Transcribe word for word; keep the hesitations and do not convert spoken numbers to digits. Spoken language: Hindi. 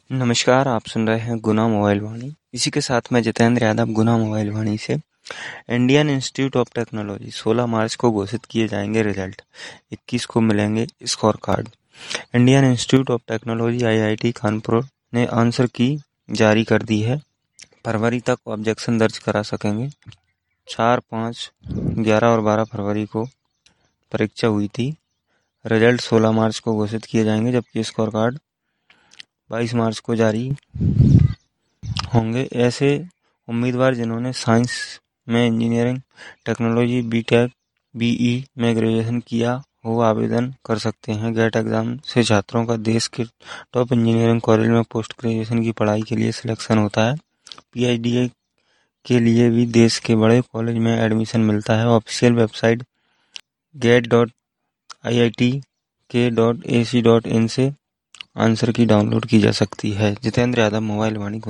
नमस्कार, आप सुन रहे हैं गुना मोबाइल वाणी। इसी के साथ मैं जितेंद्र यादव गुना मोबाइल वाणी से। इंडियन इंस्टीट्यूट ऑफ टेक्नोलॉजी सोलह मार्च को घोषित किए जाएंगे रिजल्ट, इक्कीस को मिलेंगे score card. Indian Institute of Technology IIT Kanpur ने आंसर की जारी कर दी है। फरवरी तक ऑब्जेक्शन दर्ज करा सकेंगे। चार पाँच ग्यारह और बारह फरवरी को परीक्षा हुई थी। रिजल्ट सोलह मार्च को घोषित किए जाएंगे, जबकि स्कोर कार्ड बाईस मार्च को जारी होंगे। ऐसे उम्मीदवार जिन्होंने साइंस में इंजीनियरिंग, टेक्नोलॉजी, बीटेक, बीई में ग्रेजुएशन किया हो आवेदन कर सकते हैं। गेट एग्जाम से छात्रों का देश के टॉप इंजीनियरिंग कॉलेज में पोस्ट ग्रेजुएशन की पढ़ाई के लिए सिलेक्शन होता है। पीएचडी के लिए भी देश के बड़े कॉलेज में एडमिशन मिलता है। Official website GATE dot I I T K dot A C dot in से आंसर की डाउनलोड की जा सकती है। जितेंद्र यादव, मोबाइल वाणी।